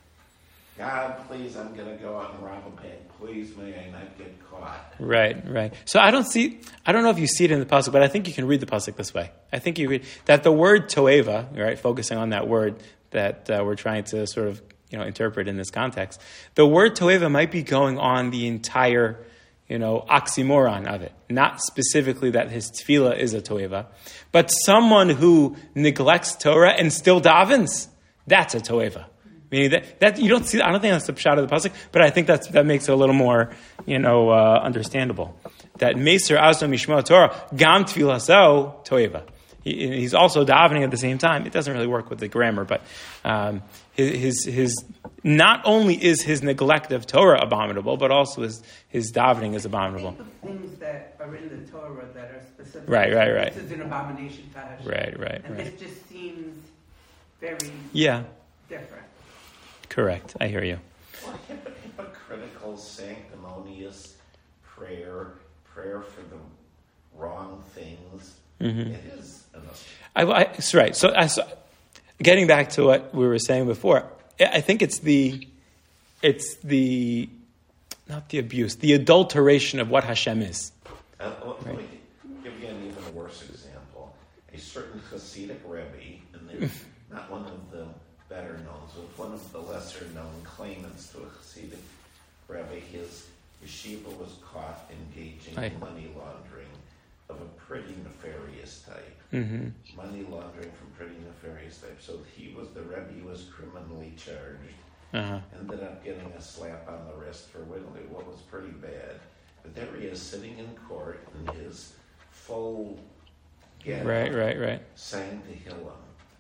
God, please, I'm going to go out and rob a bank. Please, may I not get caught. Right, right. So I don't see, I don't know if you see it in the pasuk, but I think you can read the pasuk this way. I think you read that the word toeva, right, focusing on that word that uh, we're trying to sort of, you know, interpret in this context. The word toeva might be going on the entire, you know, oxymoron of it. Not specifically that his tefillah is a toeva, but someone who neglects Torah and still davens, that's a toeva. Meaning that, that you don't see, I don't think that's the pshat of the pasuk, but I think that's, that makes it a little more, you know, uh, understandable. That Meser Azno Mishma Torah, Gam Tfilaso Toeva. He, he's also davening at the same time. It doesn't really work with the grammar, but um, his, his, his, not only is his neglect of Torah abominable, but also his, his davening is abominable. Think of things that are in the Torah that are specific. Right, right, right. This is an abomination to Hashem. Right, right, And right. this just seems very Yeah, different. correct. I hear you. Or hypo- hypocritical, sanctimonious prayer, prayer for the wrong things. Mm-hmm. It is enough. I, I, it's right. So, I, so, getting back to what we were saying before, I I think it's the, it's the, not the abuse, the adulteration of what Hashem is. Uh, let Right. me give you an even worse example. A certain Hasidic Rebbe, and they're not one of the better known, but one of the lesser known claimants to a Hasidic Rebbe, his yeshiva was caught engaging Right. in money laundering of a pretty nefarious type. Mm-hmm. Money laundering from pretty nefarious type. So he was, the Rebbe was criminally charged. Uh-huh. Ended up getting a slap on the wrist for what what was pretty bad. But there he is sitting in court in his full get Right, right, right. saying to Hillel,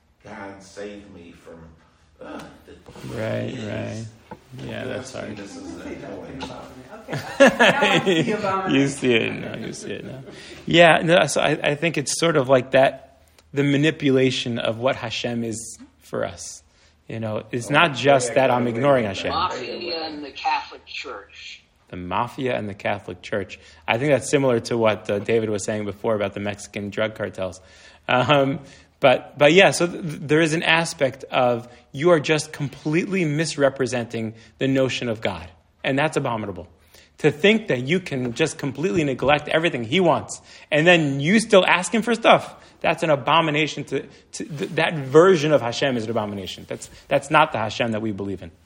God save me from uh, the Right, is. right. Yeah, that's See, hard. This is Say the that way. thing about me. Okay. Now I see You abomination. see it now. You see it now. Yeah, no, so I, I think it's sort of like that, the manipulation of what Hashem is for us. You know, it's not just that I'm ignoring Hashem. Mafia and the Catholic Church. The mafia and the Catholic Church. I think that's similar to what uh, David was saying before about the Mexican drug cartels. Um, but, but yeah, so th- there is an aspect of you are just completely misrepresenting the notion of God. And that's abominable. To think that you can just completely neglect everything he wants and then you still ask him for stuff, that's an abomination. To, to th- that version of Hashem is an abomination. That's, that's not the Hashem that we believe in.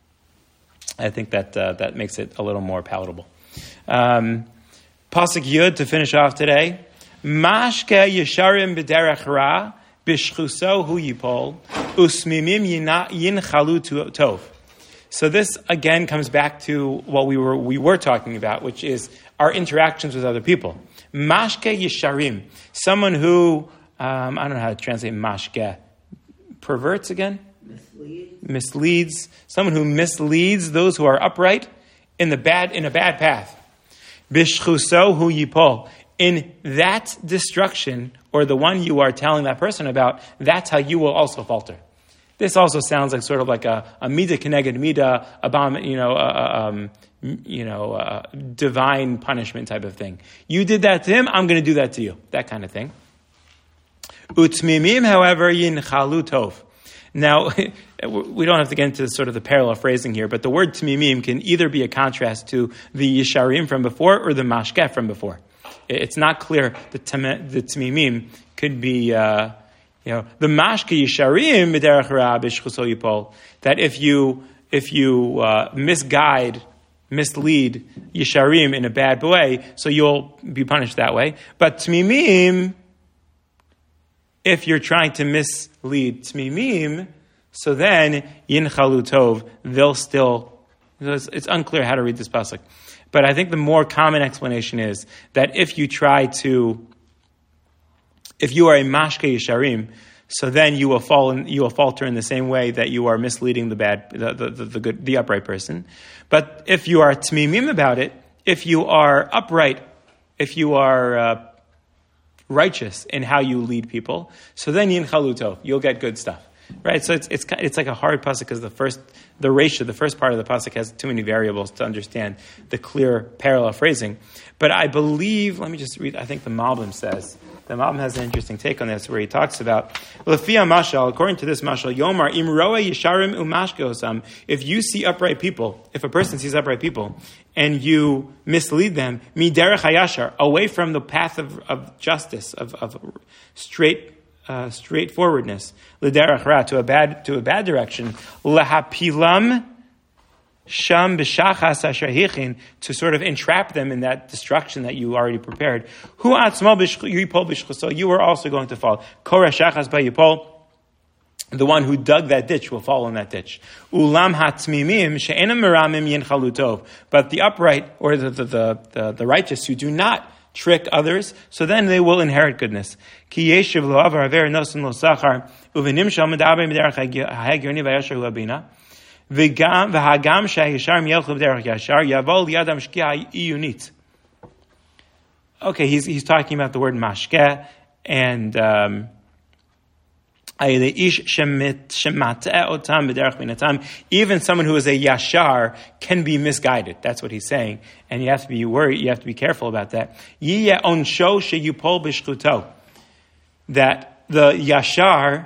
I think that uh, that makes it a little more palatable. Um, Pasuk Yud to finish off today. Mashke yesharim b'derech ra b'shchuso hu yipol usmimim yinchalu tov. So this again comes back to what we were we were talking about, which is our interactions with other people. Mashke yesharim, someone who um, I don't know how to translate mashke. Perverts again. Mislead. Misleads, someone who misleads those who are upright in the bad in a bad path. Bishchuso hu yipol. In that destruction, or the one you are telling that person about, that's how you will also falter. This also sounds like sort of like a, a mida keneged mida, abom, you know, uh, um, you know, uh, divine punishment type of thing. You did that to him, I'm going to do that to you. That kind of thing. Utmimim, however, yinchalu tov. Now, we don't have to get into sort of the parallel phrasing here, but the word tmimim can either be a contrast to the yesharim from before or the mashkeh from before. It's not clear the tmimim could be, uh, you know, the mashke yesharim b'derech ra b'shchuso yipol. That if you if you uh, misguide mislead Yesharim in a bad way, so you'll be punished that way. But Tmimim, if you're trying to mislead Tmimim, so then Yinchalu Tov, they'll still, it's, it's unclear how to read this pasuk. But I think the more common explanation is that if you try to, if you are a Mashke Yesharim, so then you will fall in, you will falter in the same way that you are misleading the bad, the, the, the, the good, the upright person. But if you are Tmimim about it, if you are upright, if you are uh, righteous in how you lead people, so then Yinchalu Tov, you'll get good stuff. Right, so it's it's it's like a hard pasuk because the first the ratio, the first part of the pasuk has too many variables to understand the clear parallel phrasing. But I believe, let me just read. I think the Malbim says the Malbim has an interesting take on this, where he talks about Lefia Mashal. According to this Mashal, Yomar Imroa Yesharim Umashke Osam. If you see upright people, if a person sees upright people, and you mislead them, Miderech Hayashar, away from the path of, of justice, of, of straight. Uh, straightforwardness, l'derech ra, to a bad to a bad direction, lahapilam sham b'shachas asher hichin, to sort of entrap them in that destruction that you already prepared. Hu atzmo yipol b'shchuso, you are also going to fall. Korah shachas b'yipol, the one who dug that ditch will fall in that ditch. Ulam hatzmimim she'enam meramim yinchalu tov, but the upright or the the the, the, the righteous who do not trick others, so then they will inherit goodness. Ki yeshiv lo avar haver nosen lo sachar uvenim shal medaber b'derech ha'egyoni v'yashar hu abina v'gam v'hagam sha'yishar mielchu b'derech yashar yavol liyadam shkia iyunit. Okay, he's he's talking about the word mashke and um, even someone who is a yashar can be misguided. That's what he's saying. And you have to be worried, you have to be careful about that. That the yashar,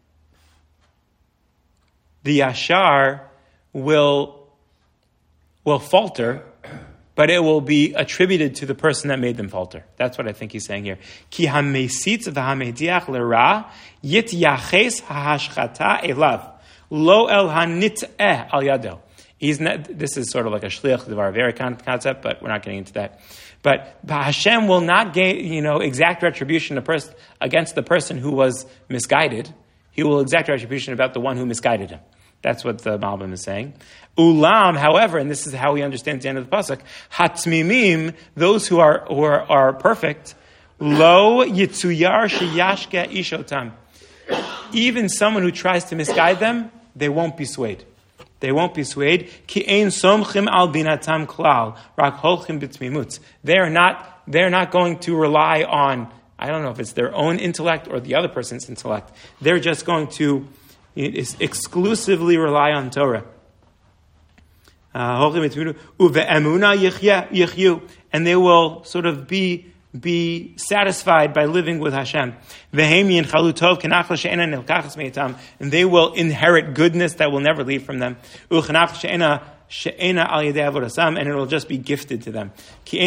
the yashar will, will falter, but it will be attributed to the person that made them falter. That's what I think he's saying here. Ki hamesit v'hamediach l'ra yityaches ha'hashchata elav lo el hanit'eh al yado. He's not. This is sort of like a shliach devar very concept, but we're not getting into that. But Hashem will not gain, you know, exact retribution a pers- against the person who was misguided. He will exact retribution about the one who misguided him. That's what the Malbim is saying. Ulam, however, and this is how he understands the end of the pasuk, hatzmimim, those who are who are, are perfect, lo yitzuyar sheyashke ishotam. Even someone who tries to misguide them, they won't be swayed. They won't be swayed. Ki ein somchim al binatam klal, rak holchim b'tzmimut. They are not. They are not going to rely on. I don't know if it's their own intellect or the other person's intellect. They're just going to exclusively rely on Torah. Uh, and they will sort of be be satisfied by living with Hashem. And they will inherit goodness that will never leave from them. And it will just be gifted to them. They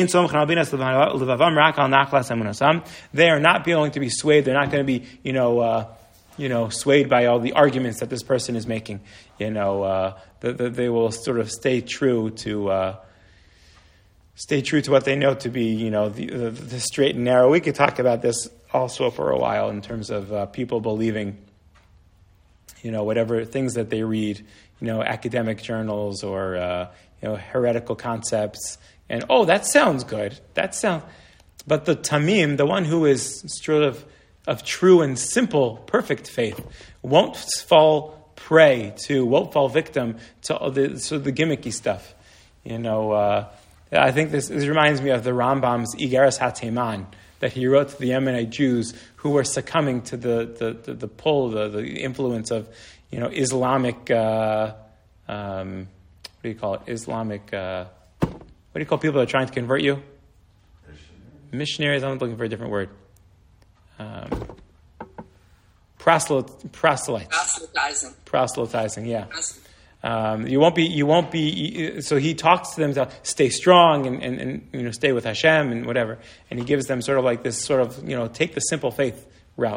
are not going to be swayed. They're not going to be, you know, uh, you know, swayed by all the arguments that this person is making. You know, uh, the, the, they will sort of stay true to uh, stay true to what they know to be, you know, the, the, the straight and narrow. We could talk about this also for a while in terms of uh, people believing, you know, whatever things that they read, you know, academic journals or uh, you know, heretical concepts, and oh, that sounds good. That sounds, but the tamim, the one who is sort of of true and simple, perfect faith, won't fall prey to, won't fall victim to all the, so the gimmicky stuff. You know, uh, I think this, this reminds me of the Rambam's Igeres HaTeiman that he wrote to the Yemenite Jews who were succumbing to the the, the, the pull, the, the influence of, you know, Islamic, uh, um, what do you call it? Islamic, uh, what do you call people that are trying to convert you? Missionaries. Missionaries, I'm looking for a different word. Um, proselyte, proselytes. Proselytizing. Proselytizing, yeah. Um, you won't be. You won't be. So he talks to them to stay strong and, and, and you know stay with Hashem and whatever. And he gives them sort of like this sort of you know take the simple faith route.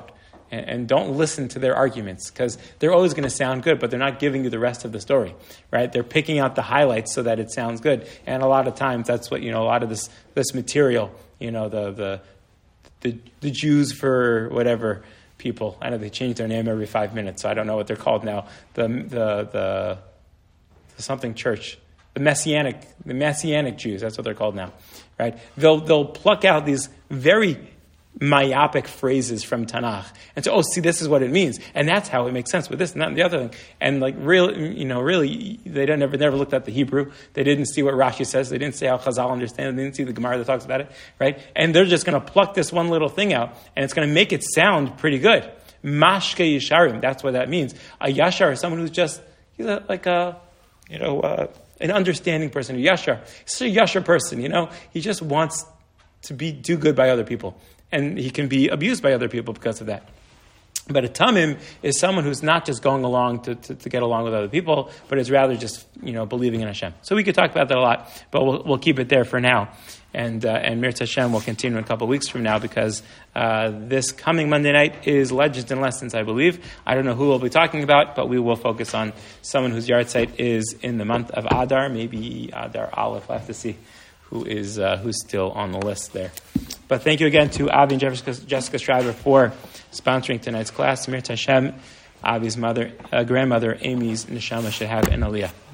and, and don't listen to their arguments, because they're always going to sound good, but they're not giving you the rest of the story, right? They're picking out the highlights so that it sounds good. And a lot of times that's what, you know, a lot of this this material, you know, the the the, the Jews for whatever people. I know they change their name every five minutes, so I don't know what they're called now. The the the, the something church. The Messianic, the Messianic Jews, that's what they're called now, right? They'll they'll pluck out these very myopic phrases from Tanakh and say, oh, see, this is what it means, and that's how it makes sense with this and that and the other thing. And like, really, you know, really, they don't never never looked at the Hebrew. They didn't see what Rashi says. They didn't see how Chazal understands. They didn't see the Gemara that talks about it, right? And they're just going to pluck this one little thing out, and it's going to make it sound pretty good. Mashke Yesharim, that's what that means. A Yashar is someone who's just he's a, like a, you know. Uh, An understanding person, a yashar. He's a yashar person, you know. He just wants to be do good by other people, and he can be abused by other people because of that. But a tamim is someone who's not just going along to, to, to get along with other people, but is rather just, you know, believing in Hashem. So we could talk about that a lot, but we'll, we'll keep it there for now. And uh, and Mirz Hashem will continue in a couple of weeks from now, because uh, this coming Monday night is Legends and Lessons, I believe. I don't know who we'll be talking about, but we will focus on someone whose yard site is in the month of Adar, maybe Adar Aleph. We'll have to see who is uh, who's still on the list there. But thank you again to Avi and Jessica, Jessica Schreiber for sponsoring tonight's class. Mirz Hashem, Avi's mother, uh, grandmother, Amy's neshama should have an aliyah.